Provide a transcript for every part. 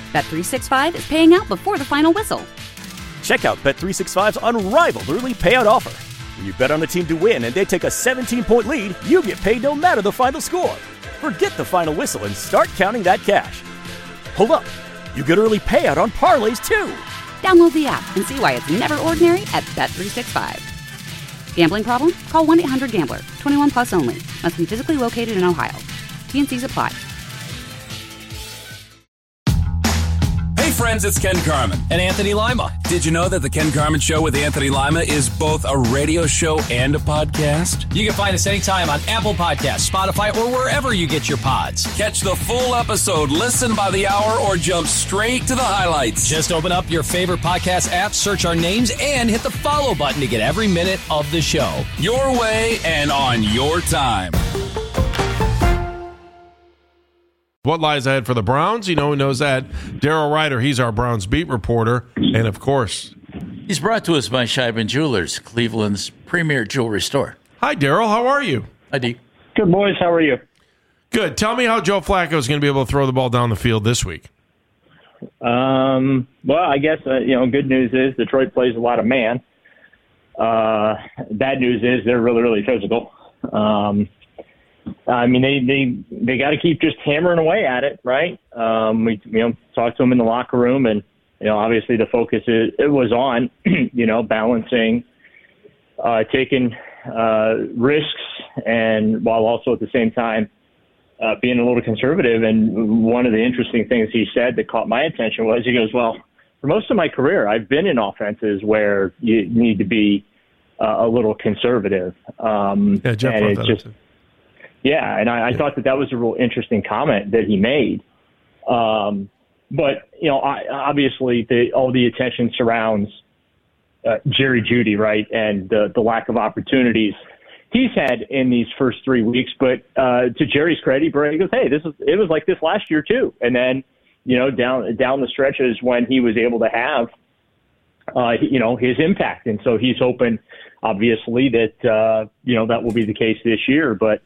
Bet365 is paying out before the final whistle. Check out Bet365's unrivaled early payout offer. When you bet on a team to win and they take a 17-point lead, you get paid no matter the final score. Forget the final whistle and start counting that cash. Hold up. You get early payout on parlays, too. Download the app and see why it's never ordinary at Bet365. Gambling problem? Call 1-800-GAMBLER. 21 plus only. Must be physically located in Ohio. T&Cs apply. Hey friends, it's Ken Carman. And Anthony Lima. Did you know that the Ken Carman Show with Anthony Lima is both a radio show and a podcast? You can find us anytime on Apple Podcasts, Spotify, or wherever you get your pods. Catch the full episode, listen by the hour, or jump straight to the highlights. Just open up your favorite podcast app, search our names, and hit the follow button to get every minute of the show. Your way and on your time. What lies ahead for the Browns? You know who knows that? Daryl Ryder, he's our Browns beat reporter. And, of course, he's brought to us by Scheiben Jewelers, Cleveland's premier jewelry store. Hi, Daryl. How are you? Hi, D. Good, boys. How are you? Good. Tell me how Joe Flacco is going to be able to throw the ball down the field this week. Well, I guess, good news is Detroit plays a lot of man. Bad news is they're really, really physical. I mean, they got to keep just hammering away at it, right? We talked to them in the locker room, and obviously the focus was on balancing, taking risks, and while also at the same time being a little conservative. And one of the interesting things he said that caught my attention was he goes, "Well, for most of my career, I've been in offenses where you need to be a little conservative." Yeah, Jeff and brought it's that up. Yeah, and I thought that was a real interesting comment that he made. But, obviously all the attention surrounds Jerry Jeudy, right, and the lack of opportunities he's had in these first 3 weeks. But to Jerry's credit, he goes, "Hey, it was like this last year too." And then, down the stretches when he was able to have, his impact. And so he's hoping, obviously, that, that will be the case this year. But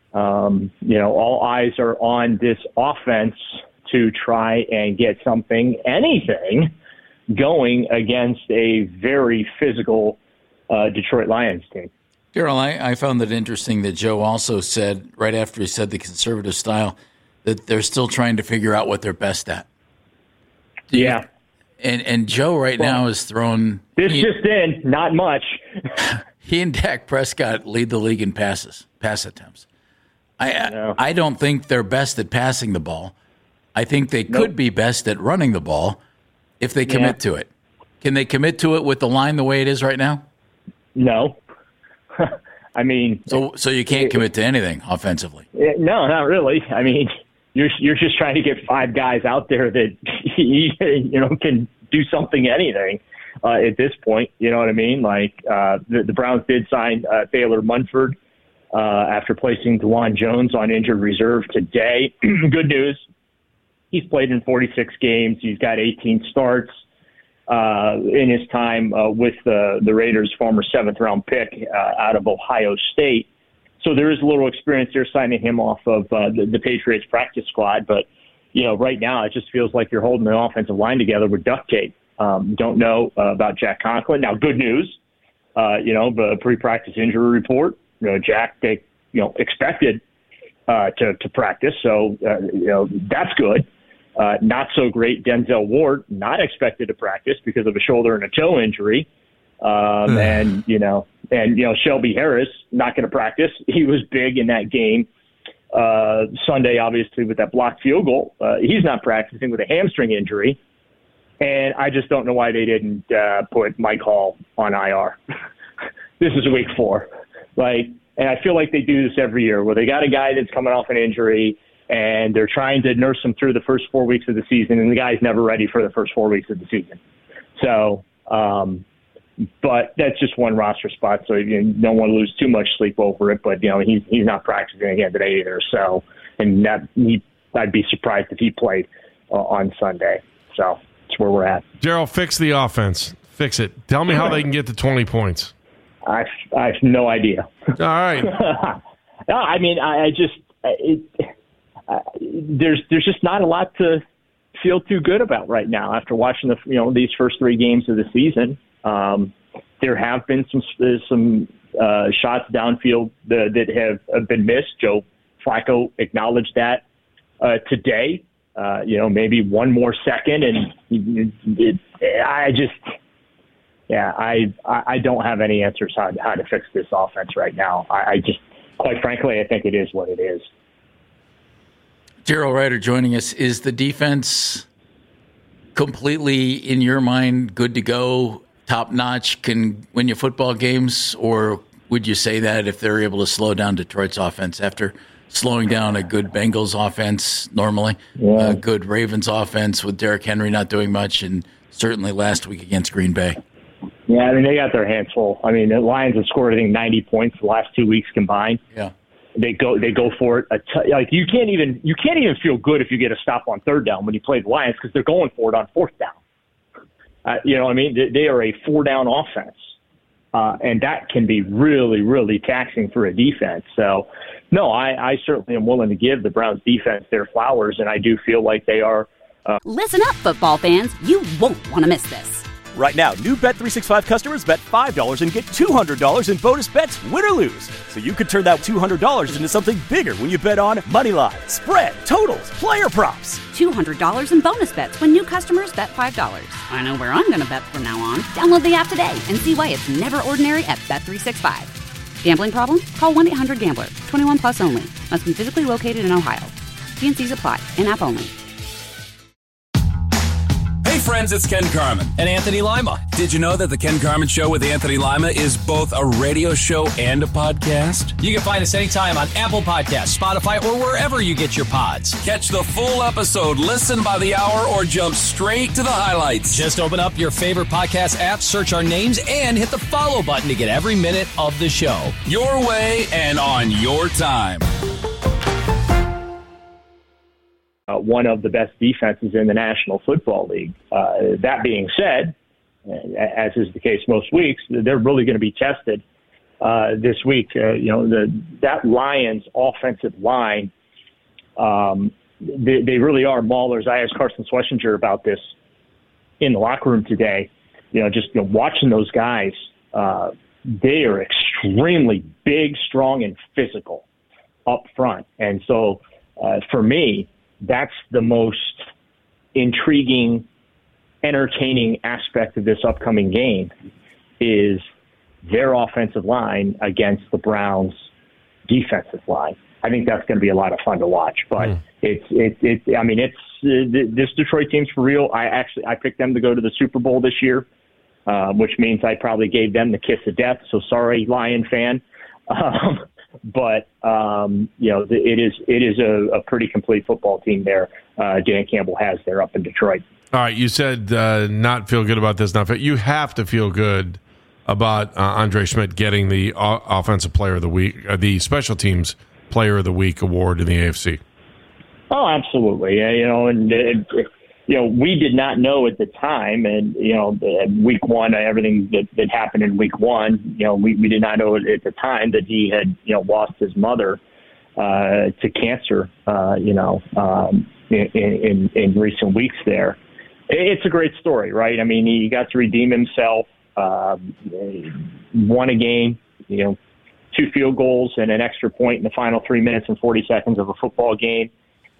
all eyes are on this offense to try and get anything going against a very physical Detroit Lions team. Daryl, I found it interesting that Joe also said, right after he said the conservative style, that they're still trying to figure out what they're best at. Yeah. And Joe now is thrown... This just in, not much. He and Dak Prescott lead the league in pass attempts. I don't think they're best at passing the ball. I think they could be best at running the ball if they commit to it. Can they commit to it with the line the way it is right now? No. I mean... So you can't commit to anything offensively? No, not really. I mean, you're just trying to get 5 guys out there that, can do anything at this point. You know what I mean? Like, the Browns did sign Taylor Munford after placing DeJuan Jones on injured reserve today. Good news. He's played in 46 games. He's got 18 starts in his time with the Raiders' former 7th-round pick out of Ohio State. So there is a little experience there signing him off of the Patriots practice squad. But, right now it just feels like you're holding the offensive line together with duct tape. Don't know about Jack Conklin. Now, good news, the pre-practice injury report. Jack, they, expected to practice, so that's good. Not so great. Denzel Ward not expected to practice because of a shoulder and a toe injury, and Shelby Harris not going to practice. He was big in that game Sunday, obviously with that blocked field goal. He's not practicing with a hamstring injury, and I just don't know why they didn't put Mike Hall on IR. This is week 4. And I feel like they do this every year where they got a guy that's coming off an injury and they're trying to nurse him through the first 4 weeks of the season, and the guy's never ready for the first 4 weeks of the season. So, but that's just one roster spot, so you don't want to lose too much sleep over it. But, he's not practicing again today either. So, and I'd be surprised if he played on Sunday. So that's where we're at. Daryl, fix the offense. Fix it. Tell me how they can get to 20 points. I have no idea. All right. No, I mean, there's just not a lot to feel too good about right now after watching these first 3 games of the season. There have been some shots downfield that have been missed. Joe Flacco acknowledged that today. Maybe one more second, and I don't have any answers how to fix this offense right now. I just, quite frankly, I think it is what it is. Daryl Ryder joining us. Is the defense completely, in your mind, good to go, top notch, can win you football games? Or would you say that if they're able to slow down Detroit's offense after slowing down a good Bengals offense normally, a good Ravens offense with Derrick Henry not doing much, and certainly last week against Green Bay? Yeah, I mean, they got their hands full. I mean, the Lions have scored, I think, 90 points the last 2 weeks combined. Yeah. They go for it. You can't even feel good if you get a stop on 3rd down when you play the Lions, because they're going for it on 4th down. You know what I mean? They are a 4-down offense, and that can be really, really taxing for a defense. So, no, I certainly am willing to give the Browns defense their flowers, and I do feel like they are. Listen up, football fans. You won't want to miss this. Right now, new Bet365 customers bet $5 and get $200 in bonus bets, win or lose. So you could turn that $200 into something bigger when you bet on moneyline, spread, totals, player props. $200 in bonus bets when new customers bet $5. I know where I'm going to bet from now on. Download the app today and see why it's never ordinary at Bet365. Gambling problem? Call 1-800-GAMBLER. 21 plus only. Must be physically located in Ohio. T&Cs apply. In-app only. Hey friends, it's Ken Carman. And Anthony Lima. Did you know that the Ken Carman Show with Anthony Lima is both a radio show and a podcast? You can find us anytime on Apple Podcasts, Spotify, or wherever you get your pods. Catch the full episode, listen by the hour, or jump straight to the highlights. Just open up your favorite podcast app, search our names, and hit the follow button to get every minute of the show. Your way and on your time. One of the best defenses in the National Football League. That being said, as is the case most weeks, they're really going to be tested this week. That Lions offensive line, they really are maulers. I asked Carson Schlesinger about this in the locker room today. Watching those guys, they are extremely big, strong, and physical up front. And so for me, that's the most intriguing, entertaining aspect of this upcoming game is their offensive line against the Browns' defensive line. I think that's going to be a lot of fun to watch. But this Detroit team's for real. I picked them to go to the Super Bowl this year, which means I probably gave them the kiss of death. So sorry, Lion fan. But it is a pretty complete football team there. Dan Campbell has there up in Detroit. All right, you said not feel good about this. You have to feel good about Andre Schmidt getting the Offensive Player of the Week, the Special Teams Player of the Week award in the AFC. Oh, absolutely. We did not know at the time, and week one, everything that happened in week one, we did not know at the time that he had lost his mother to cancer. In recent weeks, there, it's a great story, right? I mean, he got to redeem himself, won a game, 2 field goals and an extra point in the final 3 minutes and 40 seconds of a football game.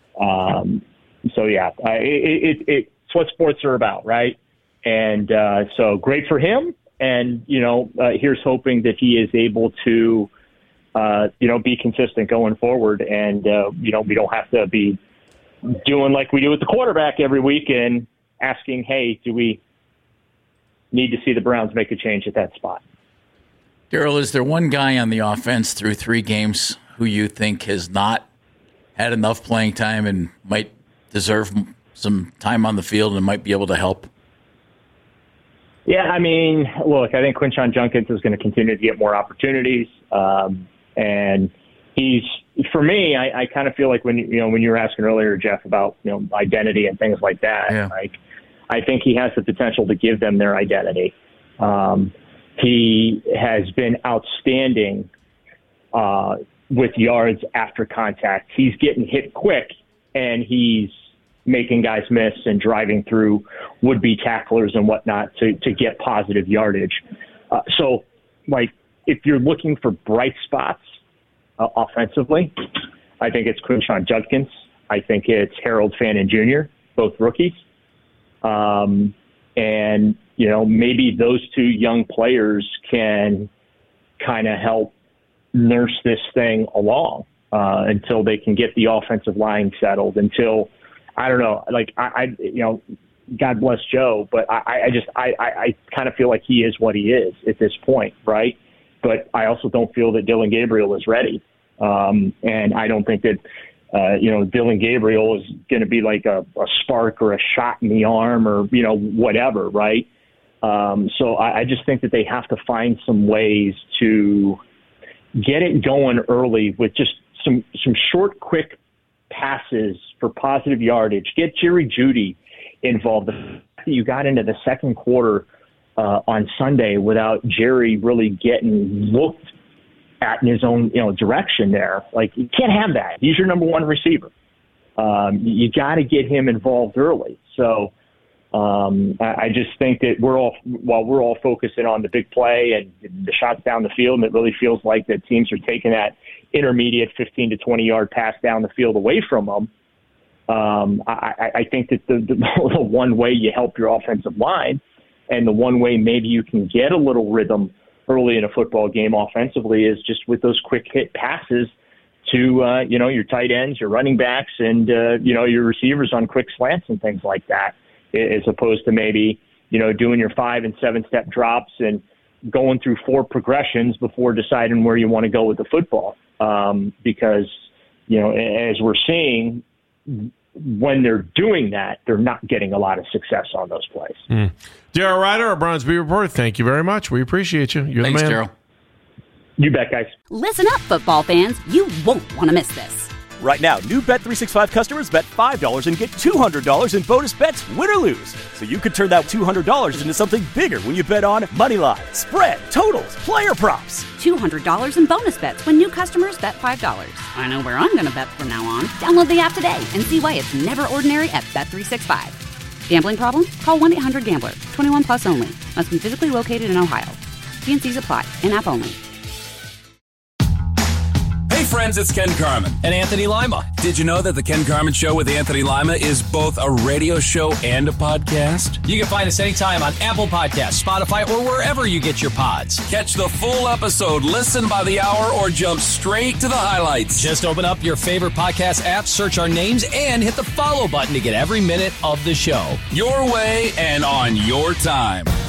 It's what sports are about, right? And so great for him. And, here's hoping that he is able to, be consistent going forward. And, we don't have to be doing like we do with the quarterback every week and asking, hey, do we need to see the Browns make a change at that spot? Daryl, is there one guy on the offense through 3 games who you think has not had enough playing time and might deserve some time on the field and might be able to help? Yeah, I mean, look, I think Quinshon Judkins is going to continue to get more opportunities. And he's, for me, I kind of feel like when you were asking earlier, Jeff, about, identity and things like that, like, I think he has the potential to give them their identity. He has been outstanding with yards after contact. He's getting hit quick, and he's making guys miss and driving through would-be tacklers and whatnot to get positive yardage. So, like, if you're looking for bright spots offensively, I think it's Quinshon Judkins. I think it's Harold Fannin Jr., both rookies. And, maybe those two young players can kind of help nurse this thing along until they can get the offensive line settled, until, I don't know, like, God bless Joe, but I kind of feel like he is what he is at this point, right? But I also don't feel that Dillon Gabriel is ready. And I don't think that, Dillon Gabriel is going to be like a spark or a shot in the arm or, whatever, right? So I just think that they have to find some ways to get it going early with just some short, quick passes for positive yardage. Get Jerry Jeudy involved. The fact that you got into the second quarter on Sunday without Jerry really getting looked at in his own direction there, like, you can't have that. He's your number one receiver. You got to get him involved early. So I just think that while we're all focusing on the big play and the shots down the field, and it really feels like that teams are taking that intermediate 15 to 20 yard pass down the field away from them. I think that the one way you help your offensive line, and the one way maybe you can get a little rhythm early in a football game offensively, is just with those quick hit passes to your tight ends, your running backs, and your receivers on quick slants and things like that, as opposed to maybe doing your 5 and 7 step drops and going through 4 progressions before deciding where you want to go with the football. Because as we're seeing, when they're doing that, they're not getting a lot of success on those plays. Daryl Ryder, our Browns Beat Reporter, thank you very much. We appreciate you. You're Thanks, the man. Daryl. You bet, guys. Listen up, football fans. You won't want to miss this. Right now, new Bet365 customers bet $5 and get $200 in bonus bets, win or lose. So you could turn that $200 into something bigger when you bet on moneyline, spread, totals, player props. $200 in bonus bets when new customers bet $5. I know where I'm going to bet from now on. Download the app today and see why it's never ordinary at Bet365. Gambling problem? Call 1-800-GAMBLER. 21 plus only. Must be physically located in Ohio. T&Cs apply. In-app only. Hey friends, it's Ken Carman. And Anthony Lima. Did you know that The Ken Carman Show with Anthony Lima is both a radio show and a podcast? You can find us anytime on Apple Podcasts, Spotify, or wherever you get your pods. Catch the full episode, listen by the hour, or jump straight to the highlights. Just open up your favorite podcast app, search our names, and hit the follow button to get every minute of the show. Your way and on your time.